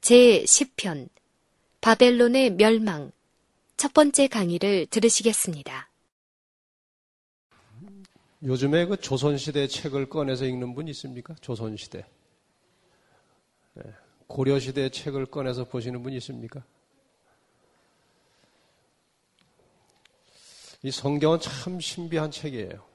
제10편 바벨론의 멸망 첫 번째 강의를 들으시겠습니다. 요즘에 그 조선시대 책을 꺼내서 읽는 분 있습니까? 조선시대. 고려시대 책을 꺼내서 보시는 분 있습니까? 이 성경은 참 신비한 책이에요.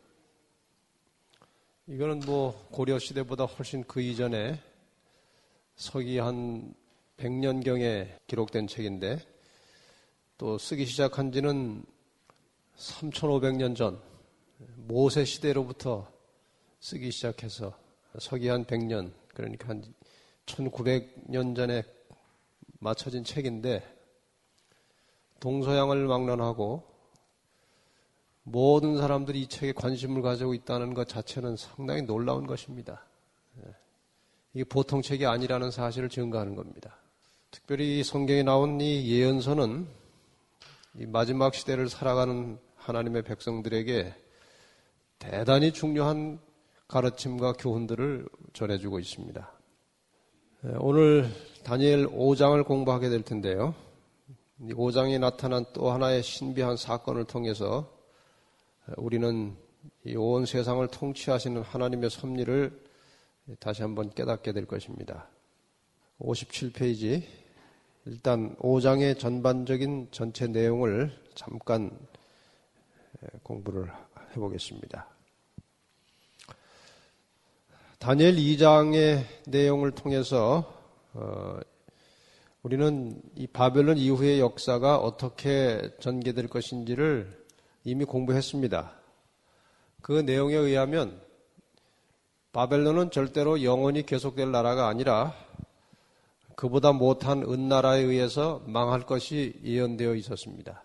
이거는 고려시대보다 훨씬 그 이전에 서기 한 100년경에 기록된 책인데 또 쓰기 시작한 지는 3500년 전 모세 시대로부터 쓰기 시작해서 서기 한 100년 그러니까 한 1900년 전에 맞춰진 책인데 동서양을 막론하고 모든 사람들이 이 책에 관심을 가지고 있다는 것 자체는 상당히 놀라운 것입니다. 이게 보통 책이 아니라는 사실을 증거하는 겁니다. 특별히 성경에 나온 이 예언서는 이 마지막 시대를 살아가는 하나님의 백성들에게 대단히 중요한 가르침과 교훈들을 전해주고 있습니다. 오늘 다니엘 5장을 공부하게 될 텐데요. 이 5장에 나타난 또 하나의 신비한 사건을 통해서 우리는 이 온 세상을 통치하시는 하나님의 섭리를 다시 한번 깨닫게 될 것입니다. 57페이지 일단 5장의 전반적인 전체 내용을 잠깐 공부를 해보겠습니다. 다니엘 2장의 내용을 통해서 우리는 이 바벨론 이후의 역사가 어떻게 전개될 것인지를 이미 공부했습니다. 그 내용에 의하면 바벨론은 절대로 영원히 계속될 나라가 아니라 그보다 못한 은나라에 의해서 망할 것이 예언되어 있었습니다.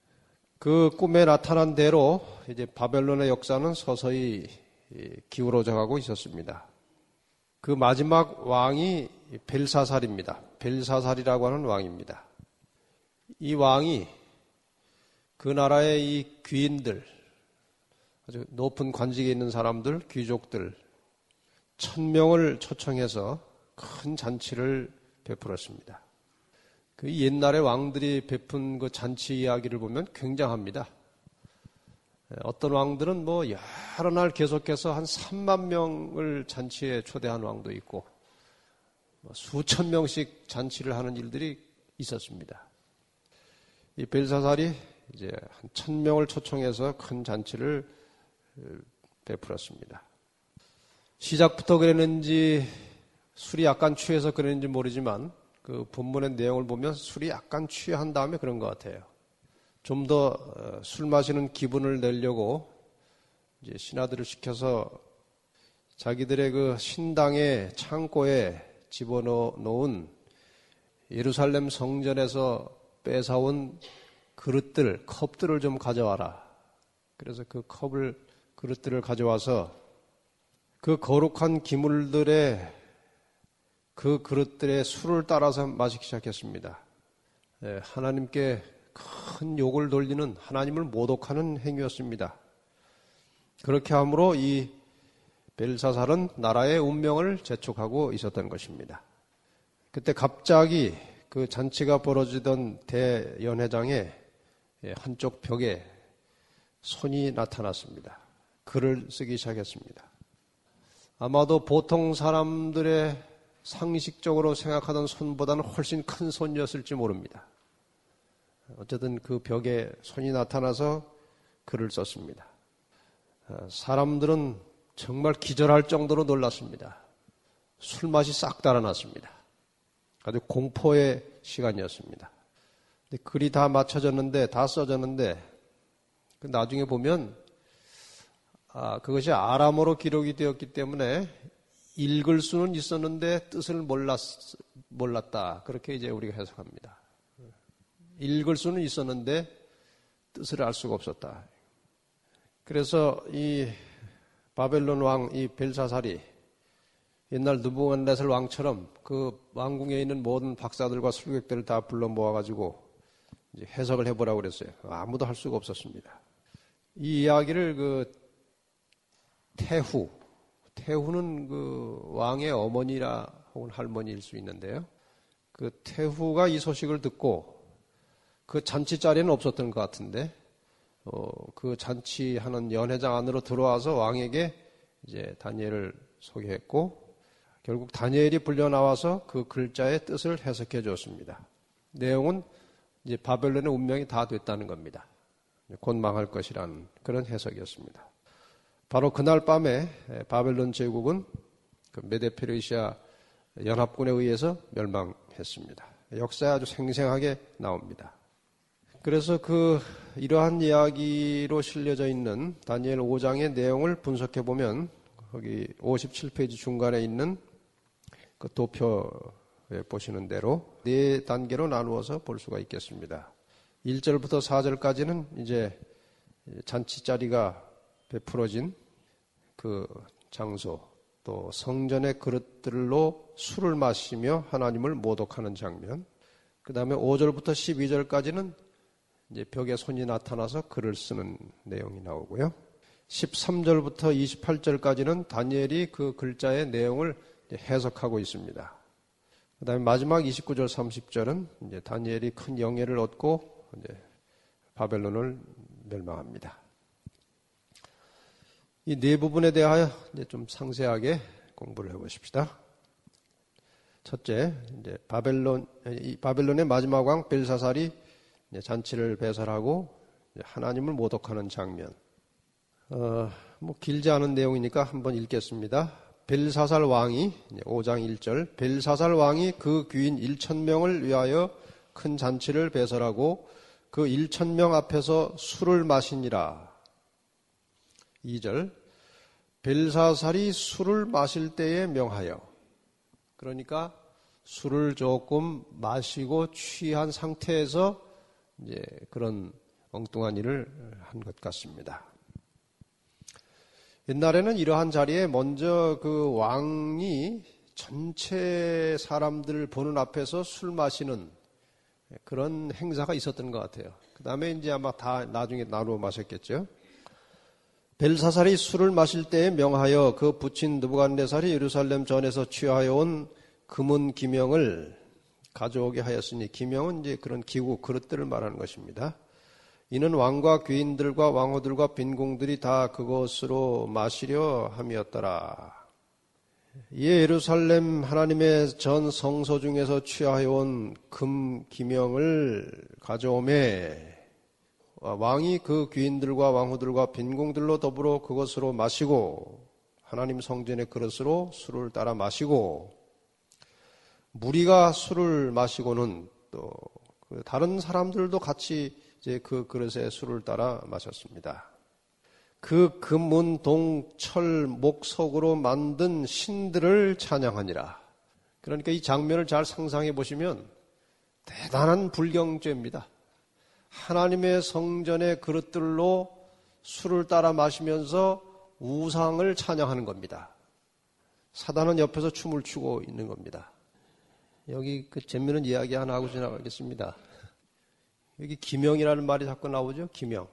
그 꿈에 나타난 대로 이제 바벨론의 역사는 서서히 기울어져 가고 있었습니다. 그 마지막 왕이 벨사살입니다. 벨사살이라고 하는 왕입니다. 이 왕이 그 나라의 이 귀인들, 아주 높은 관직에 있는 사람들, 귀족들 1000명을 초청해서 큰 잔치를 베풀었습니다. 그 옛날의 왕들이 베푼 그 잔치 이야기를 보면 굉장합니다. 어떤 왕들은 여러 날 계속해서 한 3만 명을 잔치에 초대한 왕도 있고 수천 명씩 잔치를 하는 일들이 있었습니다. 이 벨사살이 이제 한 1000명을 초청해서 큰 잔치를 베풀었습니다. 시작부터 그랬는지 술이 약간 취해서 그랬는지 모르지만 그 본문의 내용을 보면 술이 약간 취한 다음에 그런 것 같아요. 좀 더 술 마시는 기분을 내려고 이제 신하들을 시켜서 자기들의 그 신당의 창고에 집어넣은 예루살렘 성전에서 뺏어온 그릇들, 컵들을 좀 가져와라. 그래서 그 그릇들을 가져와서 그 거룩한 기물들의 그 그릇들의 술을 따라서 마시기 시작했습니다. 하나님께 큰 욕을 돌리는 하나님을 모독하는 행위였습니다. 그렇게 함으로 이 벨사살은 나라의 운명을 재촉하고 있었던 것입니다. 그때 갑자기 그 잔치가 벌어지던 대연회장의 한쪽 벽에 손이 나타났습니다. 글을 쓰기 시작했습니다. 아마도 보통 사람들의 상식적으로 생각하던 손보다는 훨씬 큰 손이었을지 모릅니다. 어쨌든 그 벽에 손이 나타나서 글을 썼습니다. 사람들은 정말 기절할 정도로 놀랐습니다. 술맛이 싹 달아났습니다. 아주 공포의 시간이었습니다. 근데 글이 다 맞춰졌는데, 다 써졌는데, 나중에 보면, 그것이 아람어로 기록이 되었기 때문에 읽을 수는 있었는데 뜻을 몰랐다. 그렇게 이제 우리가 해석합니다. 읽을 수는 있었는데 뜻을 알 수가 없었다. 그래서 이 바벨론 왕, 이 벨사살이 옛날 느부갓네살 왕처럼 그 왕궁에 있는 모든 박사들과 술객들을 다 불러 모아가지고 이제 해석을 해보라고 그랬어요. 아무도 할 수가 없었습니다. 이 이야기를 그 태후는 그 왕의 어머니라 혹은 할머니일 수 있는데요. 그 태후가 이 소식을 듣고 그 잔치 자리는 없었던 것 같은데 그 잔치하는 연회장 안으로 들어와서 왕에게 이제 다니엘을 소개했고 결국 다니엘이 불려 나와서 그 글자의 뜻을 해석해 줬습니다. 내용은 이제 바벨론의 운명이 다 됐다는 겁니다. 곧 망할 것이라는 그런 해석이었습니다. 바로 그날 밤에 바벨론 제국은 그 메데페르시아 연합군에 의해서 멸망했습니다. 역사에 아주 생생하게 나옵니다. 그래서 이러한 이야기로 실려져 있는 다니엘 5장의 내용을 분석해 보면 거기 57페이지 중간에 있는 그 도표에 보시는 대로 4단계로 나누어서 볼 수가 있겠습니다. 1절부터 4절까지는 이제 잔치 자리가 베풀어진 그 장소, 또 성전의 그릇들로 술을 마시며 하나님을 모독하는 장면, 그 다음에 5절부터 12절까지는 이제 벽에 손이 나타나서 글을 쓰는 내용이 나오고요. 13절부터 28절까지는 다니엘이 그 글자의 내용을 해석하고 있습니다. 그 다음에 마지막 29절, 30절은 이제 다니엘이 큰 영예를 얻고 이제 바벨론을 멸망합니다. 이 네 부분에 대하여 이제 좀 상세하게 공부를 해보십시다. 첫째, 이제 바벨론의 마지막 왕 벨사살이 잔치를 배설하고 하나님을 모독하는 장면. 길지 않은 내용이니까 한번 읽겠습니다. 벨사살 왕이 5장 1절 벨사살 왕이 그 귀인 1,000명을 위하여 큰 잔치를 배설하고 그 1,000명 앞에서 술을 마시니라. 2절 벨사살이 술을 마실 때에 명하여, 그러니까 술을 조금 마시고 취한 상태에서 이제 그런 엉뚱한 일을 한 것 같습니다. 옛날에는 이러한 자리에 먼저 그 왕이 전체 사람들 보는 앞에서 술 마시는 그런 행사가 있었던 것 같아요. 그 다음에 이제 아마 다 나중에 나누어 마셨겠죠. 벨사살이 술을 마실 때에 명하여 그 부친 느부갓네살이 예루살렘 전에서 취하여 온 금은 기명을 가져오게 하였으니, 기명은 이제 그런 기구, 그릇들을 말하는 것입니다. 이는 왕과 귀인들과 왕후들과 빈궁들이 다 그것으로 마시려 함이었더라. 이에 예루살렘 하나님의 전 성소 중에서 취하여 온 금 기명을 가져오매 왕이 그 귀인들과 왕후들과 빈궁들로 더불어 그것으로 마시고 하나님 성전의 그릇으로 술을 따라 마시고, 무리가 술을 마시고는 또 다른 사람들도 같이 이제 그 그릇에 술을 따라 마셨습니다. 그 금, 동, 철, 목, 석으로 만든 신들을 찬양하니라. 그러니까 이 장면을 잘 상상해 보시면 대단한 불경죄입니다. 하나님의 성전의 그릇들로 술을 따라 마시면서 우상을 찬양하는 겁니다. 사단은 옆에서 춤을 추고 있는 겁니다. 여기 그 재미있는 이야기 하나 하고 지나가겠습니다. 여기 기명이라는 말이 자꾸 나오죠. 기명.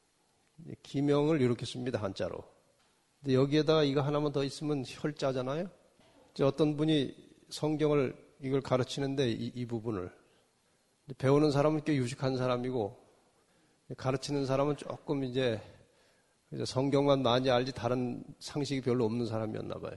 기명을 이렇게 씁니다. 한자로. 근데 여기에다가 이거 하나만 더 있으면 혈자잖아요. 어떤 분이 성경을 이걸 가르치는데 이 부분을 배우는 사람은 꽤 유식한 사람이고 가르치는 사람은 조금 이제 성경만 많이 알지 다른 상식이 별로 없는 사람이었나 봐요.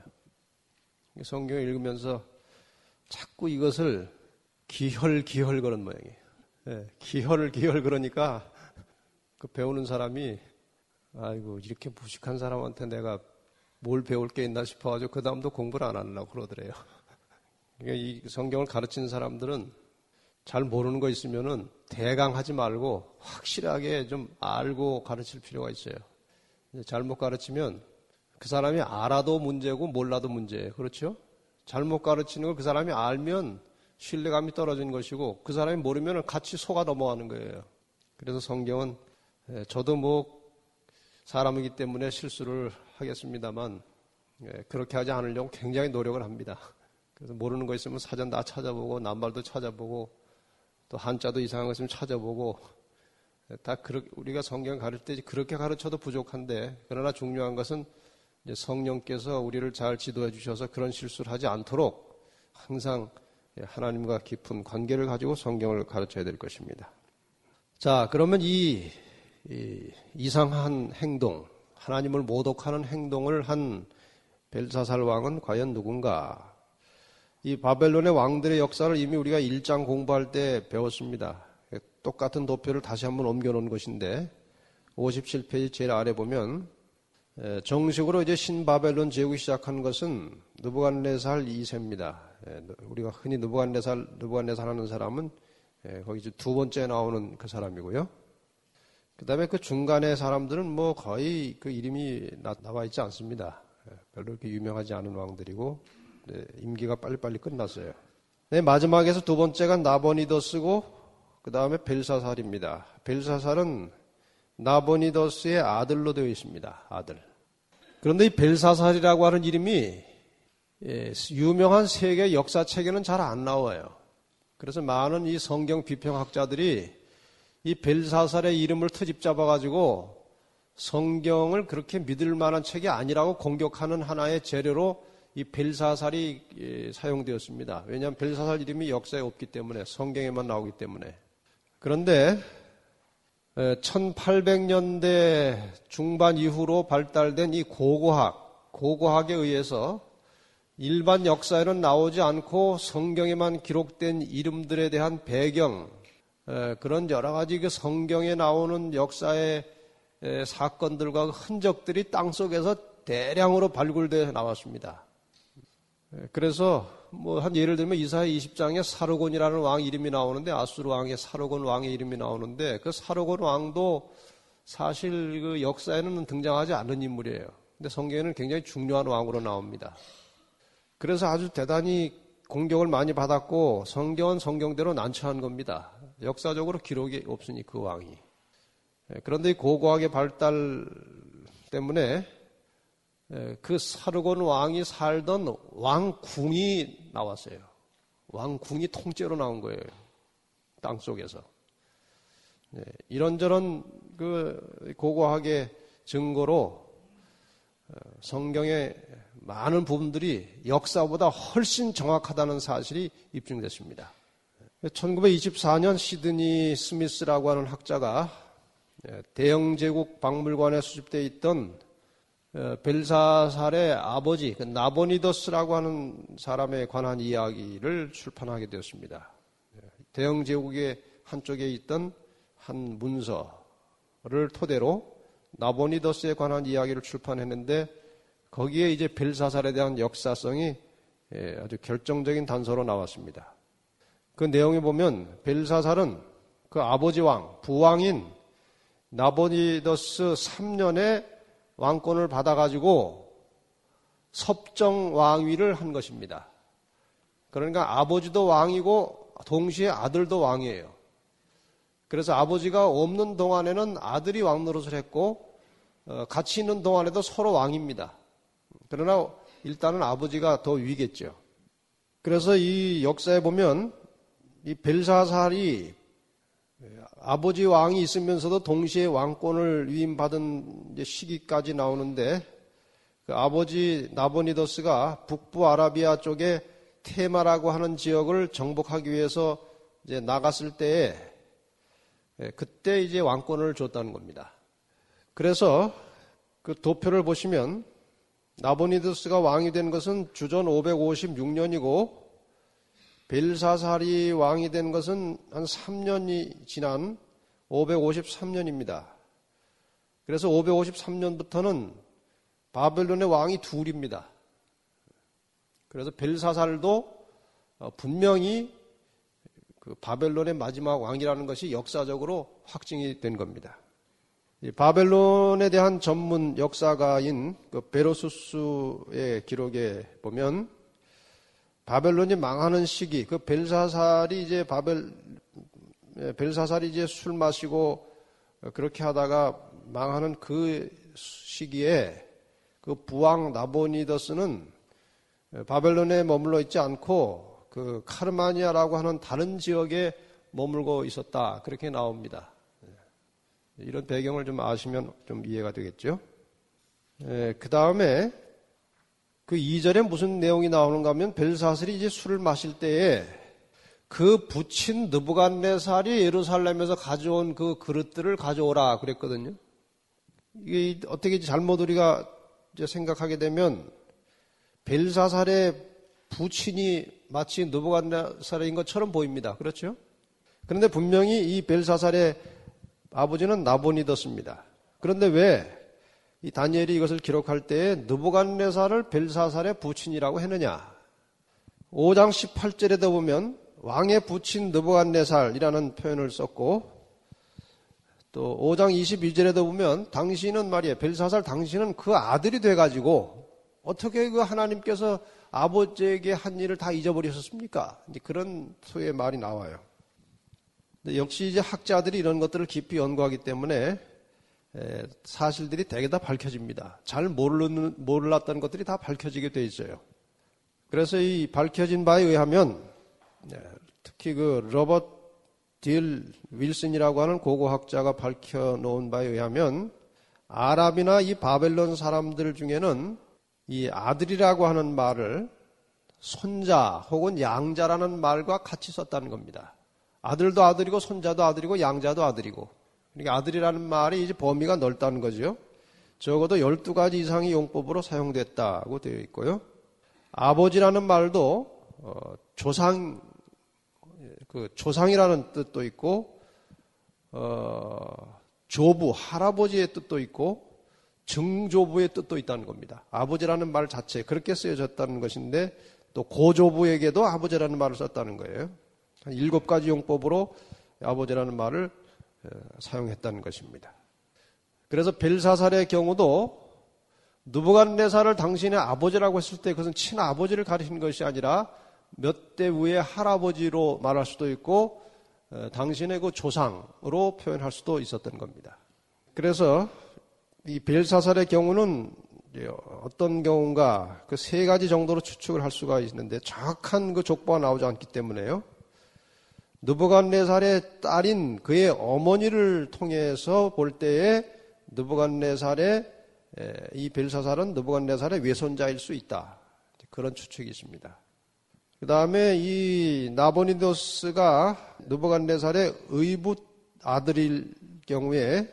성경을 읽으면서 자꾸 이것을 기혈 그런 모양이에요. 네, 기혈 그러니까 그 배우는 사람이 아이고 이렇게 무식한 사람한테 내가 뭘 배울 게 있나 싶어가지고 그 다음도 공부를 안 하려고 그러더래요. 그러니까 이 성경을 가르치는 사람들은 잘 모르는 거 있으면은 대강 하지 말고 확실하게 좀 알고 가르칠 필요가 있어요. 잘못 가르치면 그 사람이 알아도 문제고 몰라도 문제예요. 그렇죠? 잘못 가르치는 걸 그 사람이 알면 신뢰감이 떨어지는 것이고 그 사람이 모르면 같이 속아 넘어가는 거예요. 그래서 성경은 저도 뭐 사람이기 때문에 실수를 하겠습니다만 그렇게 하지 않으려고 굉장히 노력을 합니다. 그래서 모르는 거 있으면 사전 다 찾아보고 낱말도 찾아보고 또 한자도 이상한 거 있으면 찾아보고 다 우리가 성경 가르칠 때 그렇게 가르쳐도 부족한데, 그러나 중요한 것은 이제 성령께서 우리를 잘 지도해 주셔서 그런 실수를 하지 않도록 항상 하나님과 깊은 관계를 가지고 성경을 가르쳐야 될 것입니다. 자, 그러면 이 이상한 행동, 하나님을 모독하는 행동을 한 벨사살 왕은 과연 누군가? 이 바벨론의 왕들의 역사를 이미 우리가 1장 공부할 때 배웠습니다. 똑같은 도표를 다시 한번 옮겨놓은 것인데 57페이지 제일 아래 보면 정식으로 이제 신바벨론 제국이 시작한 것은 느부갓네살 2세입니다. 우리가 흔히 느부갓네살 하는 사람은 거기 두 번째 나오는 그 사람이고요. 그 다음에 그 중간의 사람들은 뭐 거의 그 이름이 나와 있지 않습니다. 별로 그렇게 유명하지 않은 왕들이고 임기가 빨리빨리 끝났어요. 마지막에서 두 번째가 나보니더스고 그 다음에 벨사살입니다. 벨사살은 나보니더스의 아들로 되어 있습니다. 아들. 그런데 이 벨사살이라고 하는 이름이 유명한 세계 역사책에는 잘 안 나와요. 그래서 많은 이 성경 비평학자들이 이 벨사살의 이름을 트집 잡아가지고 성경을 그렇게 믿을 만한 책이 아니라고 공격하는 하나의 재료로 이 벨사살이 사용되었습니다. 왜냐하면 벨사살 이름이 역사에 없기 때문에, 성경에만 나오기 때문에. 그런데 1800년대 중반 이후로 발달된 이 고고학에 의해서 일반 역사에는 나오지 않고 성경에만 기록된 이름들에 대한 배경, 그런 여러 가지 그 성경에 나오는 역사의 사건들과 흔적들이 땅속에서 대량으로 발굴되어 나왔습니다. 그래서 뭐 한 예를 들면 이사야 20장에 사르곤이라는 왕 이름이 나오는데, 아수르 왕의 사르곤 왕의 이름이 나오는데, 그 사르곤 왕도 사실 그 역사에는 등장하지 않는 인물이에요. 근데 성경에는 굉장히 중요한 왕으로 나옵니다. 그래서 아주 대단히 공격을 많이 받았고 성경은 성경대로 난처한 겁니다. 역사적으로 기록이 없으니 그 왕이. 그런데 이 고고학의 발달 때문에 그 사르곤 왕이 살던 왕궁이 나왔어요. 왕궁이 통째로 나온 거예요. 땅속에서. 이런저런 그 고고학의 증거로 성경의 많은 부분들이 역사보다 훨씬 정확하다는 사실이 입증됐습니다. 1924년 시드니 스미스라고 하는 학자가 대영제국 박물관에 수집되어 있던 벨사살의 아버지 나보니더스라고 하는 사람에 관한 이야기를 출판하게 되었습니다. 대영제국의 한쪽에 있던 한 문서를 토대로 나보니더스에 관한 이야기를 출판했는데, 거기에 이제 벨사살에 대한 역사성이 아주 결정적인 단서로 나왔습니다. 그 내용에 보면 벨사살은 그 아버지 왕, 부왕인 나보니더스 3년에 왕권을 받아가지고 섭정 왕위를 한 것입니다. 그러니까 아버지도 왕이고 동시에 아들도 왕이에요. 그래서 아버지가 없는 동안에는 아들이 왕 노릇을 했고 같이 있는 동안에도 서로 왕입니다. 그러나 일단은 아버지가 더 위겠죠. 그래서 이 역사에 보면 이 벨사살이 아버지 왕이 있으면서도 동시에 왕권을 위임받은 시기까지 나오는데, 그 아버지 나보니더스가 북부 아라비아 쪽에 테마라고 하는 지역을 정복하기 위해서 이제 나갔을 때에 그때 이제 왕권을 줬다는 겁니다. 그래서 그 도표를 보시면 나보니더스가 왕이 된 것은 주전 556년이고 벨사살이 왕이 된 것은 한 3년이 지난 553년입니다. 그래서 553년부터는 바벨론의 왕이 둘입니다. 그래서 벨사살도 분명히 그 바벨론의 마지막 왕이라는 것이 역사적으로 확증이 된 겁니다. 바벨론에 대한 전문 역사가인 그 베로수스의 기록에 보면 바벨론이 망하는 시기, 그 벨사살이 이제 술 마시고 그렇게 하다가 망하는 그 시기에 그 부왕 나보니더스는 바벨론에 머물러 있지 않고 그 카르마니아라고 하는 다른 지역에 머물고 있었다. 그렇게 나옵니다. 이런 배경을 좀 아시면 좀 이해가 되겠죠. 그 다음에 그 2절에 무슨 내용이 나오는가 하면 벨사살이 이제 술을 마실 때에 그 붙인 느부갓네살이 예루살렘에서 가져온 그 그릇들을 가져오라 그랬거든요. 이게 어떻게 잘못 우리가 이제 생각하게 되면 벨사살의 부친이 마치 느부갓네살인 것처럼 보입니다. 그렇죠? 그런데 분명히 이 벨사살의 아버지는 나보니더스입니다. 그런데 왜 이 다니엘이 이것을 기록할 때에 느부갓네살을 벨사살의 부친이라고 했느냐? 5장 18절에도 보면 왕의 부친 느부갓네살이라는 표현을 썼고 또 5장 22절에도 보면 당신은 말이에요. 벨사살 당신은 그 아들이 돼가지고 어떻게 그 하나님께서 아버지에게 한 일을 다 잊어버리셨습니까? 이제 그런 소의 말이 나와요. 근데 역시 이제 학자들이 이런 것들을 깊이 연구하기 때문에 사실들이 대개 다 밝혀집니다. 잘 몰랐던 것들이 다 밝혀지게 돼 있어요. 그래서 이 밝혀진 바에 의하면 특히 그 로버트 딜 윌슨이라고 하는 고고학자가 밝혀놓은 바에 의하면 아랍이나 이 바벨론 사람들 중에는 이 아들이라고 하는 말을 손자 혹은 양자라는 말과 같이 썼다는 겁니다. 아들도 아들이고 손자도 아들이고 양자도 아들이고 그러니까 아들이라는 말이 이제 범위가 넓다는 거죠. 적어도 12가지 이상의 용법으로 사용됐다고 되어 있고요. 아버지라는 말도 조상이라는 뜻도 있고 조부, 할아버지의 뜻도 있고 증조부의 뜻도 있다는 겁니다. 아버지라는 말 자체에 그렇게 쓰여졌다는 것인데 또 고조부에게도 아버지라는 말을 썼다는 거예요. 한 7가지 용법으로 아버지라는 말을 사용했다는 것입니다. 그래서 벨사살의 경우도 느부갓네살을 당신의 아버지라고 했을 때 그것은 친아버지를 가리키는 것이 아니라 몇 대 위의 할아버지로 말할 수도 있고 당신의 그 조상으로 표현할 수도 있었던 겁니다. 그래서 이 벨사살의 경우는 어떤 경우인가 그 3가지 정도로 추측을 할 수가 있는데 정확한 그 족보가 나오지 않기 때문에요. 느부갓네살의 딸인 그의 어머니를 통해서 볼 때에 느부갓네살의 이 벨사살은 느부갓네살의 외손자일 수 있다. 그런 추측이 있습니다. 그 다음에 이 나보니더스가 느부갓네살의 의붓 아들일 경우에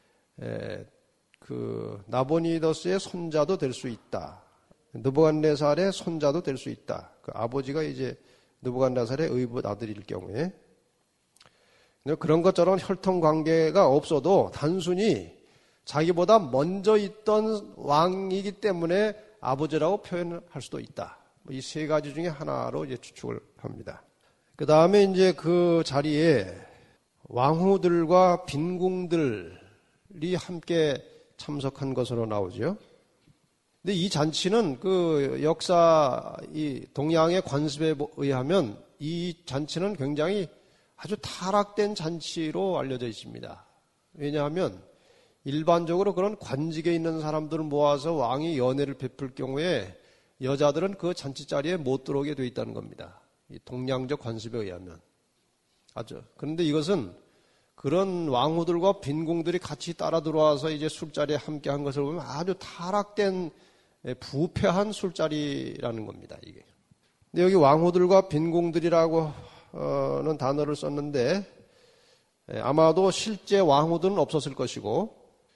그 나보니더스의 손자도 될 수 있다. 느부갓네살의 손자도 될 수 있다. 그 아버지가 이제 느부갓네살의 의붓 아들일 경우에 그런 것처럼 혈통 관계가 없어도 단순히 자기보다 먼저 있던 왕이기 때문에 아버지라고 표현할 수도 있다. 이 3가지 중에 하나로 이제 추측을 합니다. 그 다음에 이제 그 자리에 왕후들과 빈궁들이 함께 참석한 것으로 나오죠. 근데 이 잔치는 그 역사 이 동양의 관습에 의하면 이 잔치는 굉장히 아주 타락된 잔치로 알려져 있습니다. 왜냐하면 일반적으로 그런 관직에 있는 사람들을 모아서 왕이 연회를 베풀 경우에 여자들은 그 잔치 자리에 못 들어오게 돼 있다는 겁니다. 이 동양적 관습에 의하면. 그런데 이것은 그런 왕후들과 빈궁들이 같이 따라 들어와서 이제 술자리에 함께 한 것을 보면 아주 타락된 부패한 술자리라는 겁니다, 이게. 근데 여기 왕후들과 빈궁들이라고 는 단어를 썼는데 아마도 실제 왕후들은 없었을 것이고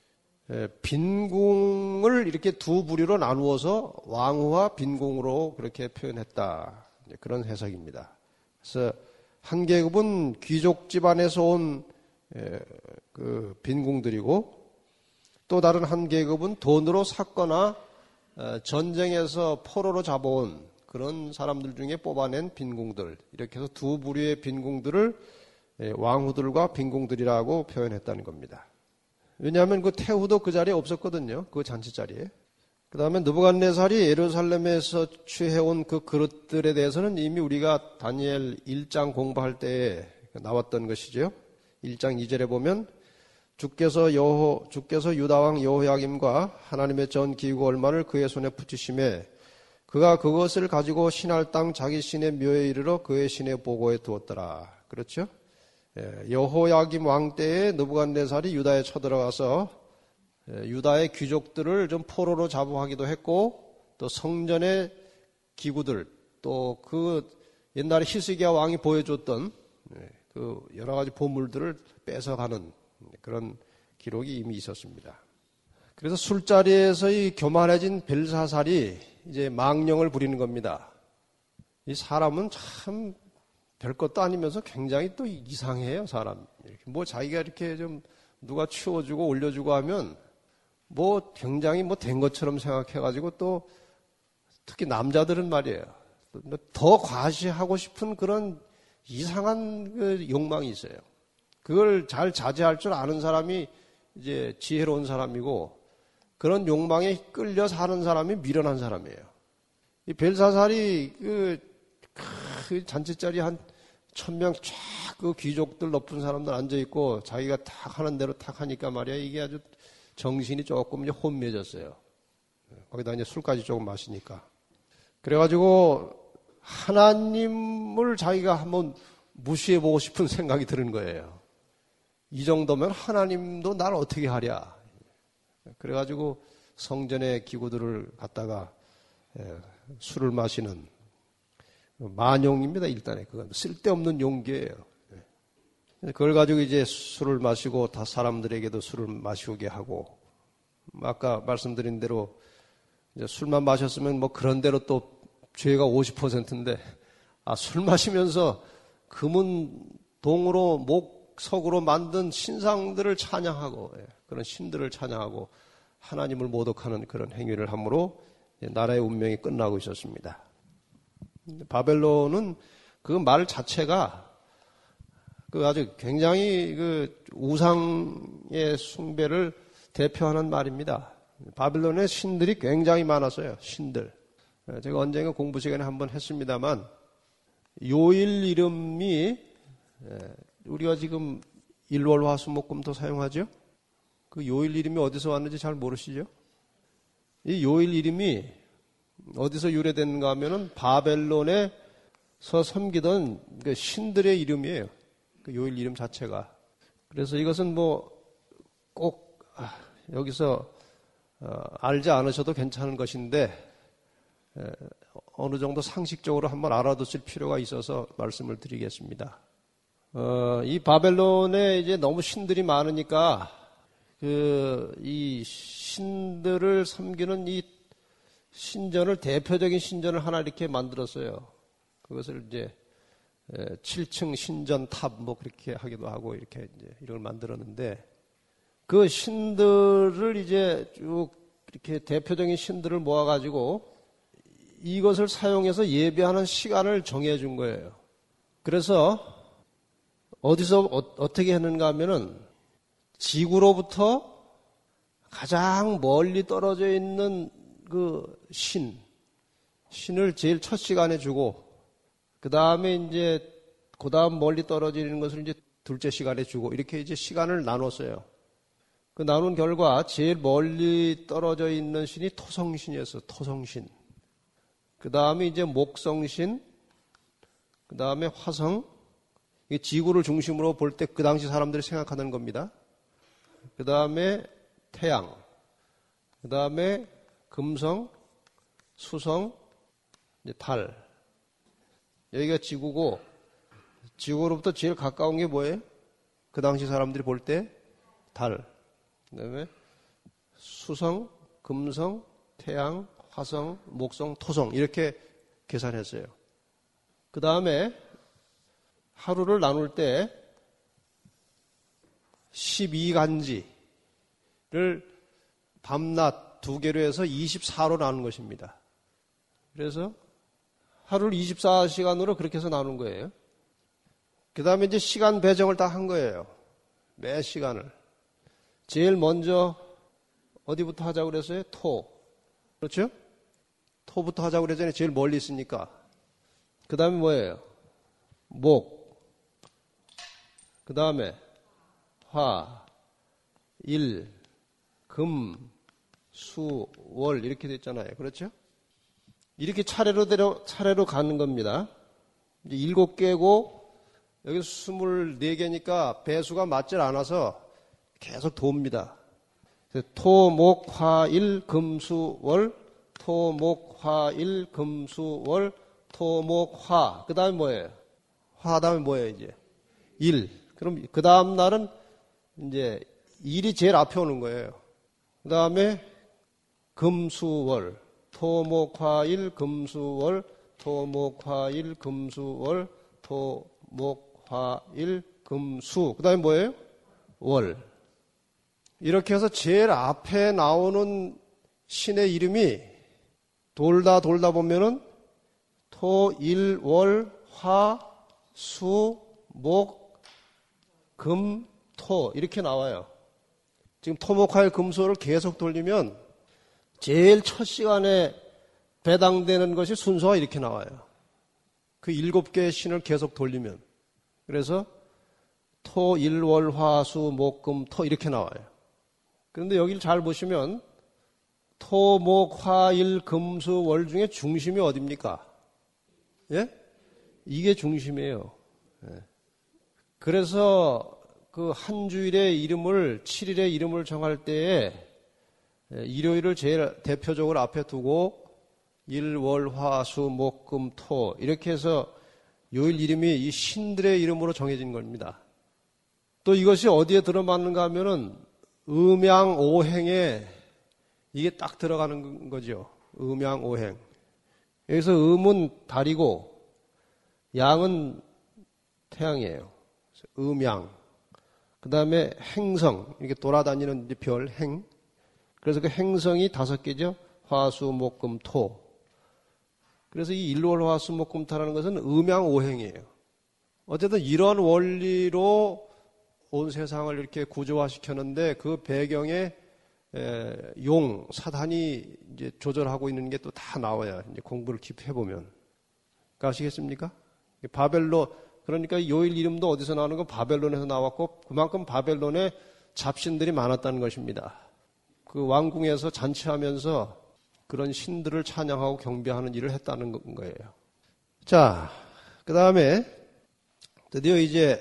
빈궁을 이렇게 두 부류로 나누어서 왕후와 빈궁으로 그렇게 표현했다. 그런 해석입니다. 그래서 한 계급은 귀족 집안에서 온 그 빈궁들이고 또 다른 한 계급은 돈으로 샀거나 전쟁에서 포로로 잡아온 그런 사람들 중에 뽑아낸 빈궁들, 이렇게 해서 두 부류의 빈궁들을 왕후들과 빈궁들이라고 표현했다는 겁니다. 왜냐하면 그 태후도 그 자리에 없었거든요. 그 잔치 자리에. 그 다음에 느부갓네살이 예루살렘에서 취해온 그 그릇들에 대해서는 이미 우리가 다니엘 1장 공부할 때에 나왔던 것이죠. 1장 2절에 보면 주께서 유다왕 여호야김과 하나님의 전 기구 얼마를 그의 손에 붙이심에 그가 그것을 가지고 신할 땅 자기 신의 묘에 이르러 그의 신의 보고에 두었더라. 그렇죠? 여호야김 왕 때에 느부갓네살이 유다에 쳐들어가서 유다의 귀족들을 좀 포로로 잡아하기도 했고 또 성전의 기구들 또 그 옛날에 히스기야 왕이 보여줬던 그 여러 가지 보물들을 뺏어가는 그런 기록이 이미 있었습니다. 그래서 술자리에서 이 교만해진 벨사살이 이제 망령을 부리는 겁니다. 이 사람은 참 별것도 아니면서 굉장히 또 이상해요, 사람. 이렇게 뭐 자기가 이렇게 좀 누가 치워주고 올려주고 하면 뭐 굉장히 뭐 된 것처럼 생각해가지고 또 특히 남자들은 말이에요. 더 과시하고 싶은 그런 이상한 그 욕망이 있어요. 그걸 잘 자제할 줄 아는 사람이 이제 지혜로운 사람이고 그런 욕망에 끌려 사는 사람이 미련한 사람이에요. 이 벨사살이 그 잔치자리 한 1000명 쫙 그 귀족들 높은 사람들 앉아있고 자기가 탁 하는 대로 탁 하니까 말이야 이게 아주 정신이 조금 이제 혼미해졌어요. 거기다 이제 술까지 조금 마시니까. 그래가지고 하나님을 자기가 한번 무시해보고 싶은 생각이 드는 거예요. 이 정도면 하나님도 날 어떻게 하랴. 그래가지고 성전의 기구들을 갖다가 술을 마시는 만용입니다. 일단에 그건 쓸데없는 용기예요. 그걸 가지고 이제 술을 마시고 다 사람들에게도 술을 마시게 하고 아까 말씀드린 대로 이제 술만 마셨으면 뭐 그런 대로 또 죄가 50%인데 술 마시면서 금은동으로 목석으로 만든 신상들을 찬양하고 그런 신들을 찬양하고 하나님을 모독하는 그런 행위를 함으로 나라의 운명이 끝나고 있었습니다. 바벨론은 그 말 자체가 그 아주 굉장히 그 우상의 숭배를 대표하는 말입니다. 바벨론의 신들이 굉장히 많았어요. 신들. 제가 언젠가 공부 시간에 한번 했습니다만 요일 이름이 우리가 지금 일월 화수목금토 사용하죠. 그 요일 이름이 어디서 왔는지 잘 모르시죠? 이 요일 이름이 어디서 유래됐는가 하면은 바벨론에서 섬기던 그 신들의 이름이에요. 그 요일 이름 자체가. 그래서 이것은 뭐 꼭 여기서 알지 않으셔도 괜찮은 것인데 어느 정도 상식적으로 한번 알아두실 필요가 있어서 말씀을 드리겠습니다. 이 바벨론에 이제 너무 신들이 많으니까 이 신들을 섬기는 이 신전을 대표적인 신전을 하나 이렇게 만들었어요. 그것을 이제 7층 신전 탑 뭐 그렇게 하기도 하고 이렇게 이제 이걸 만들었는데 그 신들을 이제 쭉 이렇게 대표적인 신들을 모아가지고 이것을 사용해서 예배하는 시간을 정해준 거예요. 그래서 어디서 어떻게 했는가 하면은 지구로부터 가장 멀리 떨어져 있는 그 신을 제일 첫 시간에 주고 그 다음에 이제 그 다음 멀리 떨어지는 것을 이제 둘째 시간에 주고 이렇게 이제 시간을 나눴어요. 그 나눈 결과 제일 멀리 떨어져 있는 신이 토성신이었어요. 토성신. 그 다음에 이제 목성신, 그 다음에 화성. 이 지구를 중심으로 볼 때 그 당시 사람들이 생각하는 겁니다. 그 다음에 태양, 그 다음에 금성, 수성, 이제 달. 여기가 지구고 지구로부터 제일 가까운 게 뭐예요? 그 당시 사람들이 볼 때 달. 그 다음에 수성, 금성, 태양, 화성, 목성, 토성 이렇게 계산했어요. 그 다음에 하루를 나눌 때 12간지를 밤낮 두 개로 해서 24로 나눈 것입니다. 그래서 하루를 24시간으로 그렇게 해서 나눈 거예요. 그 다음에 이제 시간 배정을 다 한 거예요. 매 시간을. 제일 먼저 어디부터 하자고 그랬어요? 토. 그렇죠? 토부터 하자고 그랬잖아요. 제일 멀리 있으니까. 그 다음에 뭐예요? 목. 그 다음에 화, 일, 금, 수, 월 이렇게 됐잖아요. 그렇죠? 이렇게 차례로 가는 겁니다. 이제 7개고 여기 24개니까 배수가 맞질 않아서 계속 돕니다. 토, 목, 화, 일, 금, 수, 월, 토, 목, 화, 일, 금, 수, 월, 토, 목, 화. 그 다음에 뭐예요? 화 다음에 뭐예요, 이제? 일. 그럼 그 다음 날은 이제 일이 제일 앞에 오는 거예요. 그 다음에 금수월. 토, 목, 화, 일, 금수월. 토, 목, 화, 일, 금수월. 토, 목, 화, 일, 금수. 그 다음에 뭐예요? 월. 이렇게 해서 제일 앞에 나오는 신의 이름이 돌다 보면은 토, 일, 월, 화, 수, 목, 금, 토 이렇게 나와요. 지금 토, 목, 화, 일, 금, 수를 계속 돌리면 제일 첫 시간에 배당되는 것이 순서가 이렇게 나와요. 그 7개의 신을 계속 돌리면. 그래서 토, 일, 월, 화, 수, 목, 금, 토 이렇게 나와요. 그런데 여기를 잘 보시면 토, 목, 화, 일, 금, 수, 월 중에 중심이 어디입니까? 예? 이게 중심이에요. 예. 그래서 그 한 주일의 이름을 7일의 이름을 정할 때에 일요일을 제일 대표적으로 앞에 두고 일, 월, 화, 수, 목, 금, 토 이렇게 해서 요일 이름이 이 신들의 이름으로 정해진 겁니다. 또 이것이 어디에 들어맞는가 하면은 음양오행에 이게 딱 들어가는 거죠. 음양오행. 여기서 음은 달이고 양은 태양이에요. 음양. 그 다음에 행성. 이렇게 돌아다니는 별, 행. 그래서 그 행성이 5개죠. 화수, 목, 금, 토. 그래서 이 일월, 화수, 목, 금, 토라는 것은 음양오행이에요. 어쨌든 이런 원리로 온 세상을 이렇게 구조화시켰는데 그 배경에 용, 사단이 이제 조절하고 있는 게 또 다 나와야 이제 공부를 깊이 해보면. 아시겠습니까? 바벨론, 그러니까 요일 이름도 어디서 나오는 건 바벨론에서 나왔고 그만큼 바벨론에 잡신들이 많았다는 것입니다. 그 왕궁에서 잔치하면서 그런 신들을 찬양하고 경배하는 일을 했다는 거예요. 자, 그 다음에 드디어 이제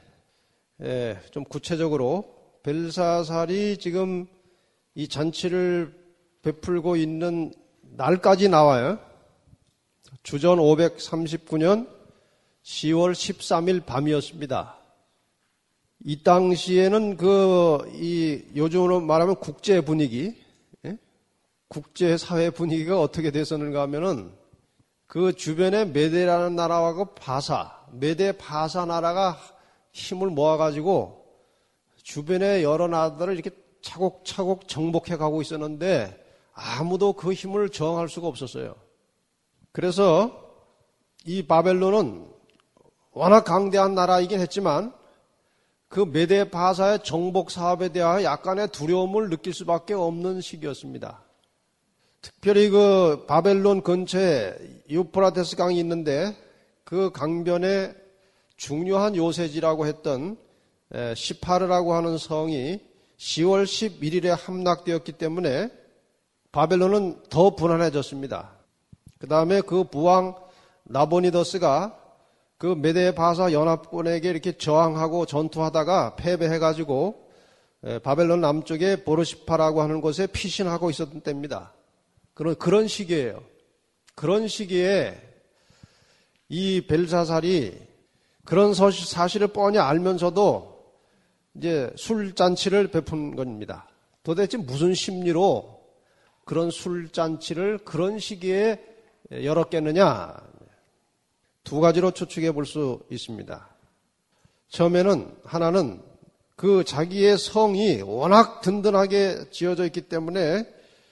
좀 구체적으로 벨사살이 지금 이 잔치를 베풀고 있는 날까지 나와요. 주전 539년 10월 13일 밤이었습니다. 이 당시에는 요즘으로 말하면 국제 분위기, 국제 사회 분위기가 어떻게 됐었는가 하면은 그 주변에 메데라는 나라하고 메데 바사 나라가 힘을 모아가지고 주변의 여러 나라들을 이렇게 차곡차곡 정복해 가고 있었는데 아무도 그 힘을 저항할 수가 없었어요. 그래서 이 바벨론은 워낙 강대한 나라이긴 했지만 그 메데 바사의 정복 사업에 대하여 약간의 두려움을 느낄 수밖에 없는 시기였습니다. 특별히 그 바벨론 근처에 유프라테스 강이 있는데 그 강변에 중요한 요새지라고 했던 시파르라고 하는 성이 10월 11일에 함락되었기 때문에 바벨론은 더 불안해졌습니다. 그 다음에 그 부왕 나보니더스가 그 메데 바사 연합군에게 이렇게 저항하고 전투하다가 패배해가지고 바벨론 남쪽에 보르시파라고 하는 곳에 피신하고 있었던 때입니다. 그런 시기예요. 그런 시기에 이 벨사살이 그런 사실을 뻔히 알면서도 이제 술잔치를 베푼 겁니다. 도대체 무슨 심리로 그런 술잔치를 그런 시기에 열었겠느냐? 두 가지로 추측해 볼 수 있습니다. 처음에는 하나는 그 자기의 성이 워낙 든든하게 지어져 있기 때문에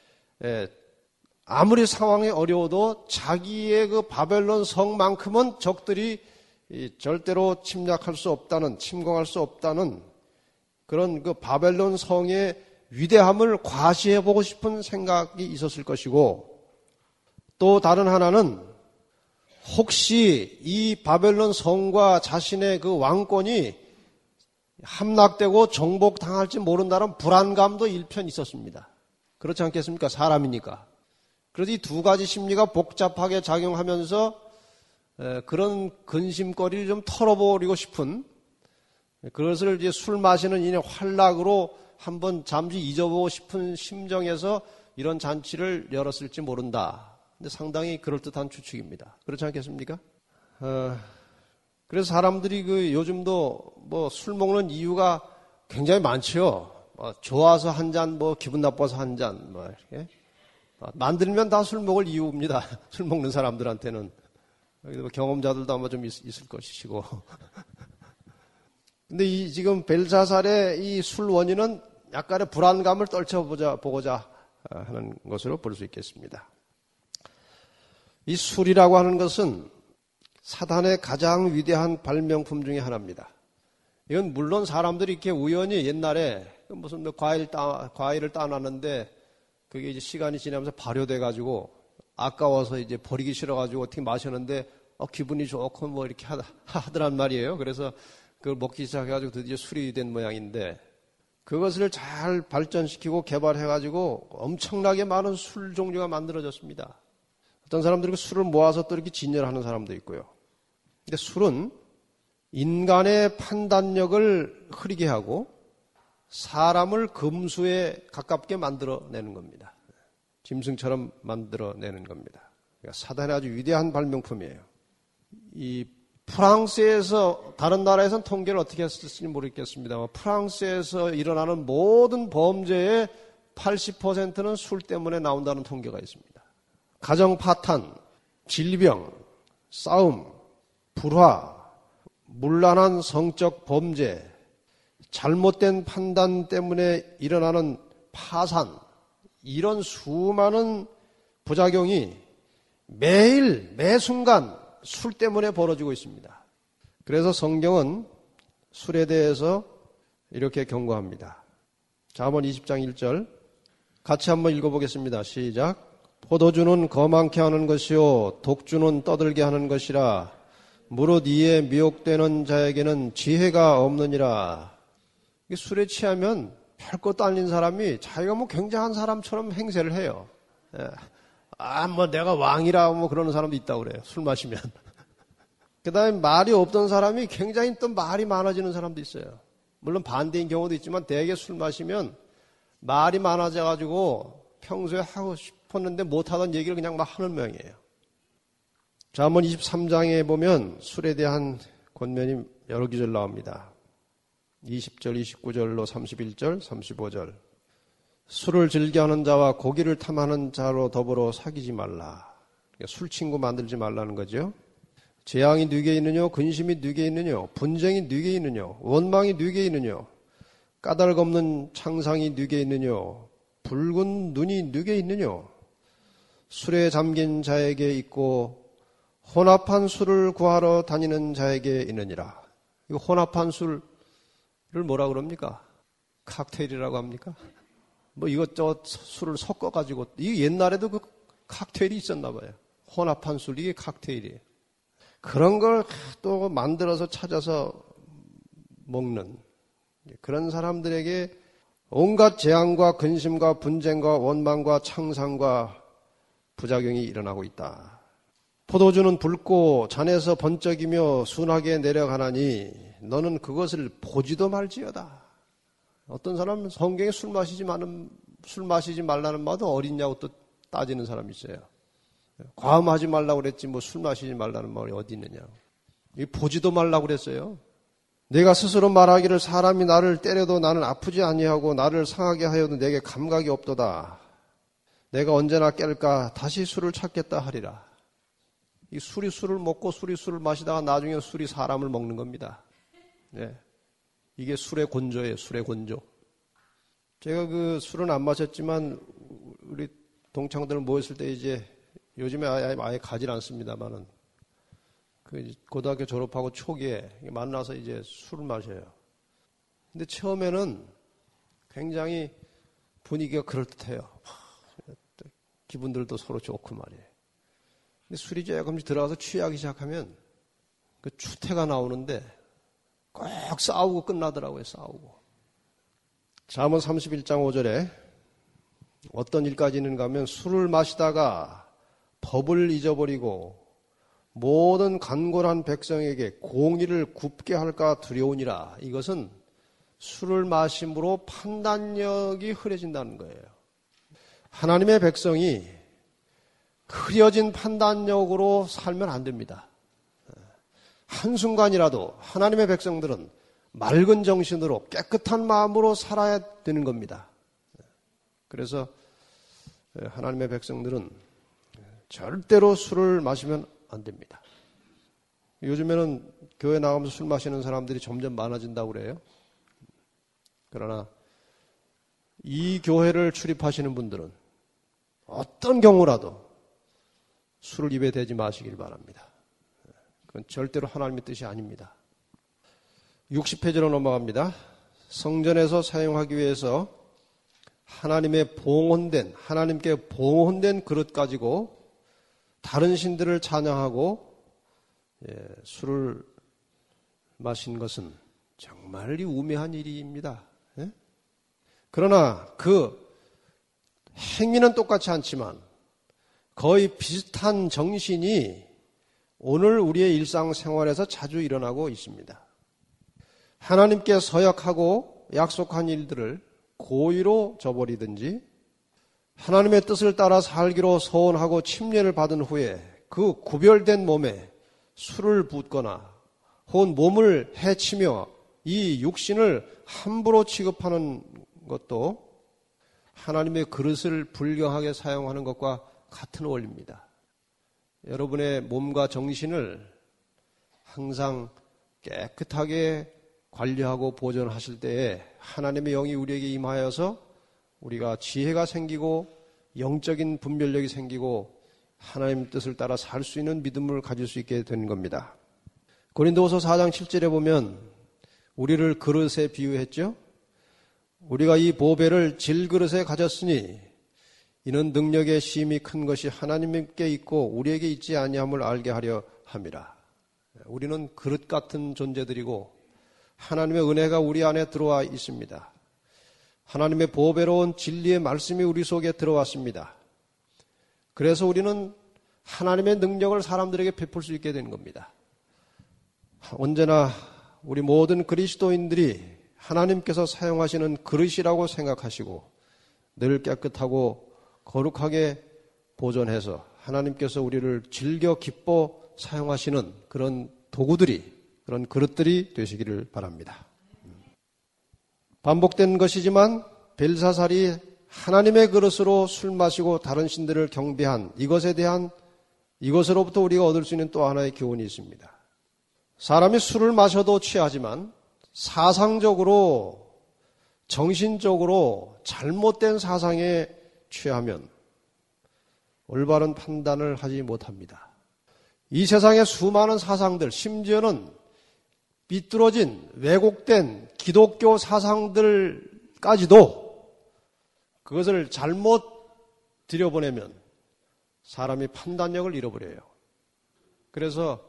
아무리 상황이 어려워도 자기의 그 바벨론 성만큼은 적들이 절대로 침략할 수 없다는, 침공할 수 없다는 그런 그 바벨론 성의 위대함을 과시해보고 싶은 생각이 있었을 것이고, 또 다른 하나는 혹시 이 바벨론 성과 자신의 그 왕권이 함락되고 정복당할지 모른다는 불안감도 일편 있었습니다. 그렇지 않겠습니까? 사람이니까. 그래서 이 두 가지 심리가 복잡하게 작용하면서 그런 근심거리를 좀 털어버리고 싶은, 그것을 이제 술 마시는 이의 활락으로 한번 잠시 잊어보고 싶은 심정에서 이런 잔치를 열었을지 모른다. 근데 상당히 그럴듯한 추측입니다. 그렇지 않겠습니까? 그래서 사람들이 요즘도 뭐 술 먹는 이유가 굉장히 많죠. 좋아서 한 잔, 기분 나빠서 한 잔, 이렇게. 만들면 다 술 먹을 이유입니다. 술 먹는 사람들한테는. 경험자들도 아마 좀 있을 것이시고. 근데 지금 벨사살의 이 술 원인은 약간의 불안감을 떨쳐보고자 하는 것으로 볼 수 있겠습니다. 이 술이라고 하는 것은 사단의 가장 위대한 발명품 중에 하나입니다. 이건 물론 사람들이 이렇게 우연히 옛날에 무슨 과일을 따놨는데 그게 이제 시간이 지나면서 발효돼가지고 아까워서 이제 버리기 싫어가지고 어떻게 마셨는데 기분이 좋고 이렇게 하더란 말이에요. 그래서 그걸 먹기 시작해가지고 드디어 술이 된 모양인데 그것을 잘 발전시키고 개발해가지고 엄청나게 많은 술 종류가 만들어졌습니다. 어떤 사람들이 술을 모아서 또 이렇게 진열하는 사람도 있고요. 근데 술은 인간의 판단력을 흐리게 하고 사람을 금수에 가깝게 만들어내는 겁니다. 짐승처럼 만들어내는 겁니다. 그러니까 사단의 아주 위대한 발명품이에요. 이 프랑스에서 다른 나라에서는 통계를 어떻게 했을지 모르겠습니다만 프랑스에서 일어나는 모든 범죄의 80%는 술 때문에 나온다는 통계가 있습니다. 가정 파탄, 질병, 싸움, 불화, 문란한 성적 범죄, 잘못된 판단 때문에 일어나는 파산, 이런 수많은 부작용이 매일, 매 순간 술 때문에 벌어지고 있습니다. 그래서 성경은 술에 대해서 이렇게 경고합니다. 잠언 20장 1절 같이 한번 읽어보겠습니다. 시작. 포도주는 거만케 하는 것이요 독주는 떠들게 하는 것이라 무릇 이에 미혹되는 자에게는 지혜가 없느니라. 술에 취하면 별것도 아닌 사람이 자기가 굉장한 사람처럼 행세를 해요. 내가 왕이라 그러는 사람도 있다고 그래요. 술 마시면. 그 다음에 말이 없던 사람이 굉장히 또 말이 많아지는 사람도 있어요. 물론 반대인 경우도 있지만 대개 술 마시면 말이 많아져가지고 평소에 하고 싶었는데 못하던 얘기를 그냥 막 하는 모양이에요. 잠언 23장에 보면 술에 대한 권면이 여러 구절 나옵니다. 20절, 29절로 31절, 35절. 술을 즐겨하는 자와 고기를 탐하는 자로 더불어 사귀지 말라. 그러니까 술 친구 만들지 말라는 거죠. 재앙이 네게 있느뇨, 근심이 네게 있느뇨, 분쟁이 네게 있느뇨, 원망이 네게 있느뇨, 까닭 없는 창상이 네게 있느뇨, 붉은 눈이 네게 있느뇨. 술에 잠긴 자에게 있고 혼합한 술을 구하러 다니는 자에게 있느니라. 이거 혼합한 술을 뭐라 그럽니까? 칵테일이라고 합니까? 이것저것 술을 섞어가지고, 이게 옛날에도 그 칵테일이 있었나 봐요. 혼합한 술, 이게 칵테일이에요. 그런 걸 또 만들어서 찾아서 먹는 그런 사람들에게 온갖 재앙과 근심과 분쟁과 원망과 창상과 부작용이 일어나고 있다. 포도주는 붉고 잔에서 번쩍이며 순하게 내려가나니 너는 그것을 보지도 말지어다. 어떤 사람은 성경에 술 마시지 말라는 말도 어딨냐고 또 따지는 사람이 있어요. 과음하지 말라고 그랬지 술 마시지 말라는 말이 어디 있느냐. 보지도 말라고 그랬어요. 내가 스스로 말하기를 사람이 나를 때려도 나는 아프지 아니하고 나를 상하게 하여도 내게 감각이 없도다. 내가 언제나 깰까 다시 술을 찾겠다 하리라. 이 술이 술을 먹고 술이 술을 마시다가 나중에 술이 사람을 먹는 겁니다. 네. 이게 술의 곤조예요. 술의 곤조. 제가 술은 안 마셨지만 우리 동창들 모였을 때 이제 요즘에 아예 가질 않습니다만은 고등학교 졸업하고 초기에 만나서 이제 술을 마셔요. 근데 처음에는 굉장히 분위기가 그럴듯해요. 기분들도 서로 좋고 말이에요. 근데 술이 조금씩 들어가서 취하기 시작하면 그 추태가 나오는데 꼭 싸우고 끝나더라고요. 싸우고. 잠언 31장 5절에 어떤 일까지 있는가 하면 술을 마시다가 법을 잊어버리고 모든 간골한 백성에게 공의를 굽게 할까 두려우니라. 이것은 술을 마심으로 판단력이 흐려진다는 거예요. 하나님의 백성이 흐려진 판단력으로 살면 안 됩니다. 한순간이라도 하나님의 백성들은 맑은 정신으로 깨끗한 마음으로 살아야 되는 겁니다. 그래서 하나님의 백성들은 절대로 술을 마시면 안 됩니다. 요즘에는 교회 나가면서 술 마시는 사람들이 점점 많아진다고 그래요. 그러나 이 교회를 출입하시는 분들은 어떤 경우라도 술을 입에 대지 마시길 바랍니다. 그건 절대로 하나님의 뜻이 아닙니다. 60페이지로 넘어갑니다. 성전에서 사용하기 위해서 하나님께 봉헌된 그릇 가지고 다른 신들을 찬양하고 술을 마신 것은 정말 우매한 일입니다. 그러나 그 행위는 똑같지 않지만 거의 비슷한 정신이 오늘 우리의 일상생활에서 자주 일어나고 있습니다. 하나님께 서약하고 약속한 일들을 고의로 저버리든지 하나님의 뜻을 따라 살기로 서원하고 침례를 받은 후에 그 구별된 몸에 술을 붓거나 혹은 몸을 해치며 이 육신을 함부로 취급하는 것도 하나님의 그릇을 불경하게 사용하는 것과 같은 원리입니다. 여러분의 몸과 정신을 항상 깨끗하게 관리하고 보존하실 때에 하나님의 영이 우리에게 임하여서 우리가 지혜가 생기고 영적인 분별력이 생기고 하나님의 뜻을 따라 살 수 있는 믿음을 가질 수 있게 되는 겁니다. 고린도후서 4장 7절에 보면 우리를 그릇에 비유했죠. 우리가 이 보배를 질그릇에 가졌으니 이는 능력의 심이 큰 것이 하나님께 있고 우리에게 있지 아니함을 알게 하려 함이라. 우리는 그릇 같은 존재들이고 하나님의 은혜가 우리 안에 들어와 있습니다. 하나님의 보배로운 진리의 말씀이 우리 속에 들어왔습니다. 그래서 우리는 하나님의 능력을 사람들에게 베풀 수 있게 되는 겁니다. 언제나 우리 모든 그리스도인들이 하나님께서 사용하시는 그릇이라고 생각하시고 늘 깨끗하고 거룩하게 보존해서 하나님께서 우리를 즐겨 기뻐 사용하시는 그런 도구들이, 그런 그릇들이 되시기를 바랍니다. 반복된 것이지만 벨사살이 하나님의 그릇으로 술 마시고 다른 신들을 경배한 이것으로부터 우리가 얻을 수 있는 또 하나의 교훈이 있습니다. 사람이 술을 마셔도 취하지만 사상적으로, 정신적으로 잘못된 사상에 취하면 올바른 판단을 하지 못합니다. 이 세상의 수많은 사상들, 심지어는 삐뚤어진 왜곡된 기독교 사상들까지도 그것을 잘못 들여보내면 사람이 판단력을 잃어버려요. 그래서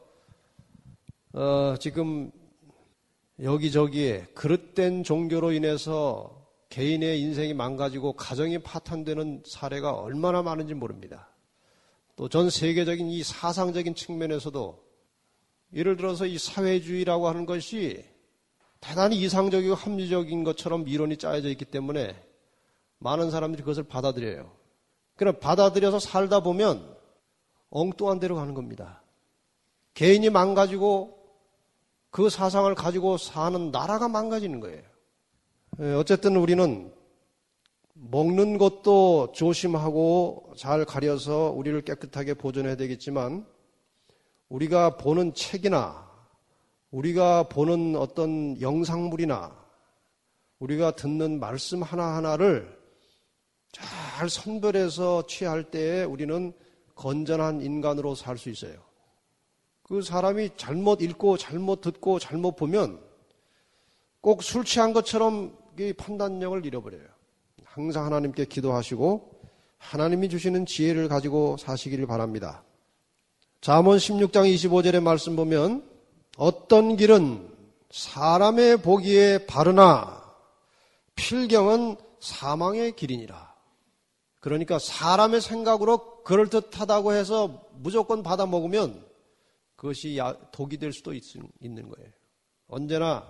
지금 여기저기에 그릇된 종교로 인해서 개인의 인생이 망가지고 가정이 파탄되는 사례가 얼마나 많은지 모릅니다. 또 전 세계적인 이 사상적인 측면에서도 예를 들어서 이 사회주의라고 하는 것이 대단히 이상적이고 합리적인 것처럼 이론이 짜여져 있기 때문에 많은 사람들이 그것을 받아들여요. 그러나 받아들여서 살다 보면 엉뚱한 데로 가는 겁니다. 개인이 망가지고 그 사상을 가지고 사는 나라가 망가지는 거예요. 어쨌든 우리는 먹는 것도 조심하고 잘 가려서 우리를 깨끗하게 보존해야 되겠지만 우리가 보는 책이나 우리가 보는 어떤 영상물이나 우리가 듣는 말씀 하나하나를 잘 선별해서 취할 때에 우리는 건전한 인간으로 살 수 있어요. 그 사람이 잘못 읽고 잘못 듣고 잘못 보면 꼭 술 취한 것처럼 판단력을 잃어버려요. 항상 하나님께 기도하시고 하나님이 주시는 지혜를 가지고 사시기를 바랍니다. 잠언 16장 25절의 말씀 보면 어떤 길은 사람의 보기에 바르나 필경은 사망의 길이니라. 그러니까 사람의 생각으로 그럴듯하다고 해서 무조건 받아 먹으면 그것이 독이 될 수도 있는 거예요. 언제나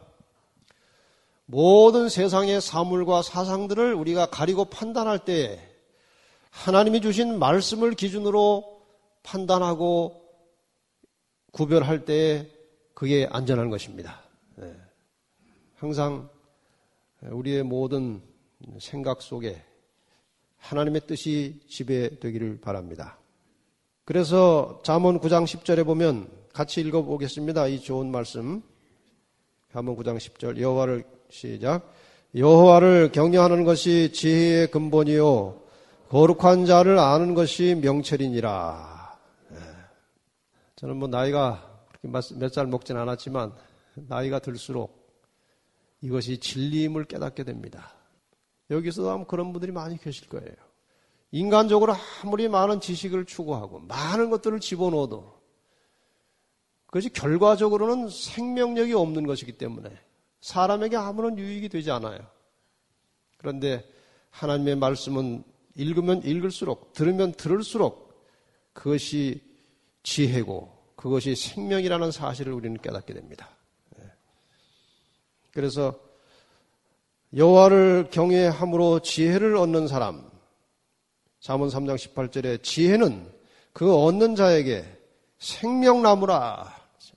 모든 세상의 사물과 사상들을 우리가 가리고 판단할 때 하나님이 주신 말씀을 기준으로 판단하고 구별할 때에 그게 안전한 것입니다. 항상 우리의 모든 생각 속에 하나님의 뜻이 지배되기를 바랍니다. 그래서 잠언 9장 10절에 보면 같이 읽어보겠습니다. 이 좋은 말씀. 잠언 9장 10절 여호와를 시작. 여호와를 경외하는 것이 지혜의 근본이요 거룩한 자를 아는 것이 명철이니라. 저는 뭐 나이가 몇 살 먹진 않았지만 나이가 들수록 이것이 진리임을 깨닫게 됩니다. 여기서도 아마 그런 분들이 많이 계실 거예요. 인간적으로 아무리 많은 지식을 추구하고 많은 것들을 집어넣어도 그것이 결과적으로는 생명력이 없는 것이기 때문에 사람에게 아무런 유익이 되지 않아요. 그런데 하나님의 말씀은 읽으면 읽을수록 들으면 들을수록 그것이 지혜고 그것이 생명이라는 사실을 우리는 깨닫게 됩니다. 그래서 여호와를 경외함으로 지혜를 얻는 사람, 잠언 3장 18절에 지혜는 그 얻는 자에게 생명나무라.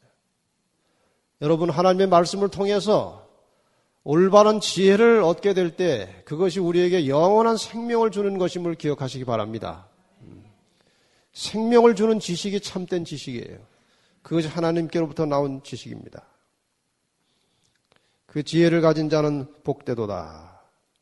여러분 하나님의 말씀을 통해서 올바른 지혜를 얻게 될 때 그것이 우리에게 영원한 생명을 주는 것임을 기억하시기 바랍니다. 생명을 주는 지식이 참된 지식이에요. 그것이 하나님께로부터 나온 지식입니다. 그 지혜를 가진 자는 복되도다.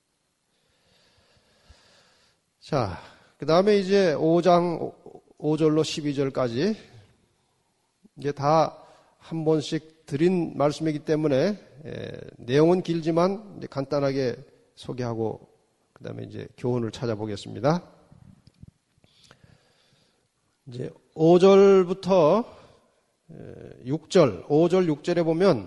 자, 그 다음에 이제 5장 5절로 12절까지 이게 다 한 번씩 드린 말씀이기 때문에 내용은 길지만 이제 간단하게 소개하고 그 다음에 이제 교훈을 찾아보겠습니다. 이제 5절부터 6절, 5절, 6절에 보면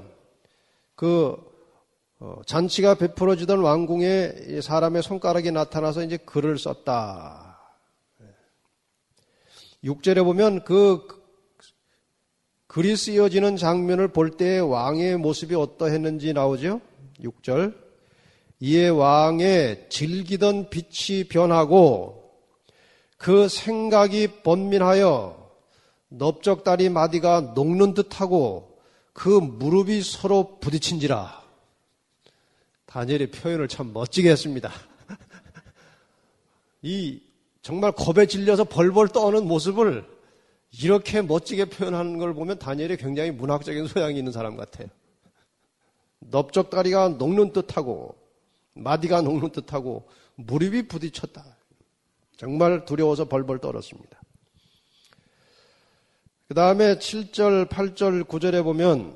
잔치가 베풀어지던 왕궁에 사람의 손가락이 나타나서 이제 글을 썼다. 6절에 보면 글이 쓰여지는 장면을 볼 때 왕의 모습이 어떠했는지 나오죠? 6절. 이에 왕의 즐기던 빛이 변하고 그 생각이 번민하여 넓적다리 마디가 녹는 듯하고 그 무릎이 서로 부딪힌지라. 다니엘의 표현을 참 멋지게 했습니다. 이 정말 겁에 질려서 벌벌 떠는 모습을 이렇게 멋지게 표현하는 걸 보면 다니엘이 굉장히 문학적인 소양이 있는 사람 같아요. 넓적다리가 녹는 듯하고 마디가 녹는 듯하고 무릎이 부딪혔다. 정말 두려워서 벌벌 떨었습니다. 그 다음에 7절, 8절, 9절에 보면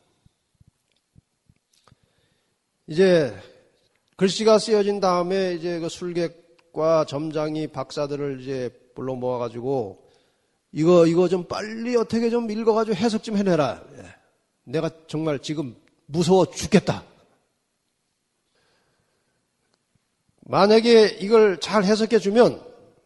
이제 글씨가 쓰여진 다음에 이제 그 술객과 점장이 박사들을 이제 불러 모아가지고 이거 좀 빨리 어떻게 좀 읽어가지고 해석 좀 해내라. 내가 정말 지금 무서워 죽겠다. 만약에 이걸 잘 해석해 주면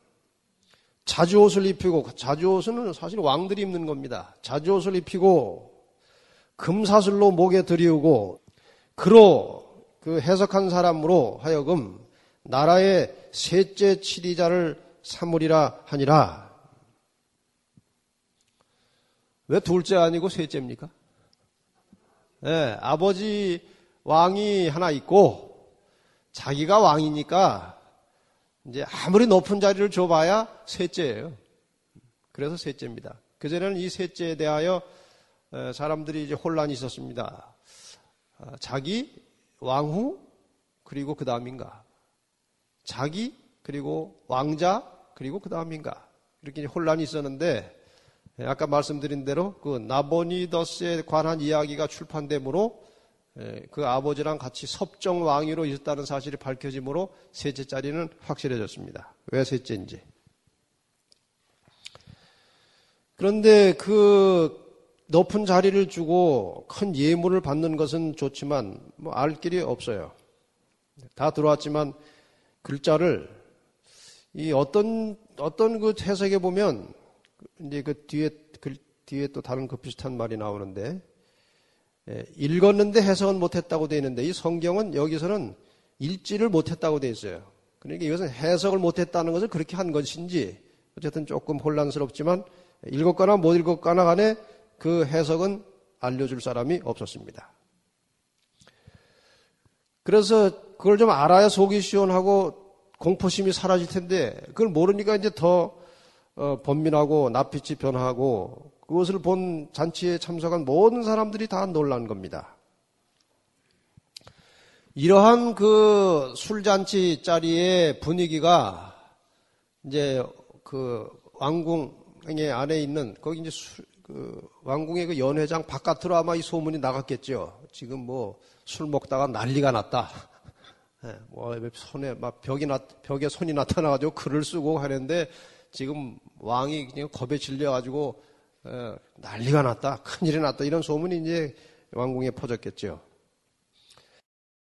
자주옷을 입히고, 자주옷은 사실 왕들이 입는 겁니다. 자주옷을 입히고 금사슬로 목에 들이우고 그로 그 해석한 사람으로 하여금 나라의 셋째 치리자를 삼으리라 하니라. 왜 둘째 아니고 셋째입니까? 네, 아버지 왕이 하나 있고 자기가 왕이니까 이제 아무리 높은 자리를 줘봐야 셋째예요. 그래서 셋째입니다. 그전에는 이 셋째에 대하여 사람들이 이제 혼란이 있었습니다. 자기, 왕후, 그리고 그 다음인가? 자기, 그리고 왕자, 그리고 그 다음인가? 이렇게 혼란이 있었는데 아까 말씀드린 대로 그 나보니더스에 관한 이야기가 출판되므로 그 아버지랑 같이 섭정 왕위로 있었다는 사실이 밝혀지므로 셋째 자리는 확실해졌습니다. 왜 셋째인지. 그런데 그 높은 자리를 주고 큰 예물을 받는 것은 좋지만 뭐 알 길이 없어요. 다 들어왔지만 글자를 이 어떤 그 해석에 보면 이제 그 뒤에 또 다른 그 비슷한 말이 나오는데 읽었는데 해석은 못했다고 되어 있는데 이 성경은 여기서는 읽지를 못했다고 되어 있어요. 그러니까 이것은 해석을 못했다는 것을 그렇게 한 것인지 어쨌든 조금 혼란스럽지만 읽었거나 못 읽었거나 간에 그 해석은 알려줄 사람이 없었습니다. 그래서 그걸 좀 알아야 속이 시원하고 공포심이 사라질 텐데 그걸 모르니까 이제 더 번민하고 낯빛이 변하고 그것을 본 잔치에 참석한 모든 사람들이 다 놀란 겁니다. 이러한 그 술잔치 자리의 분위기가 이제 그 왕궁의 안에 있는 거기 이제 그 왕궁의 그 연회장 바깥으로 아마 이 소문이 나갔겠죠. 지금 뭐 술 먹다가 난리가 났다. 뭐 손에 막 벽에 손이 나타나가지고 글을 쓰고 하는데 지금 왕이 그냥 겁에 질려가지고 난리가 났다, 큰일이 났다 이런 소문이 이제 왕궁에 퍼졌겠죠.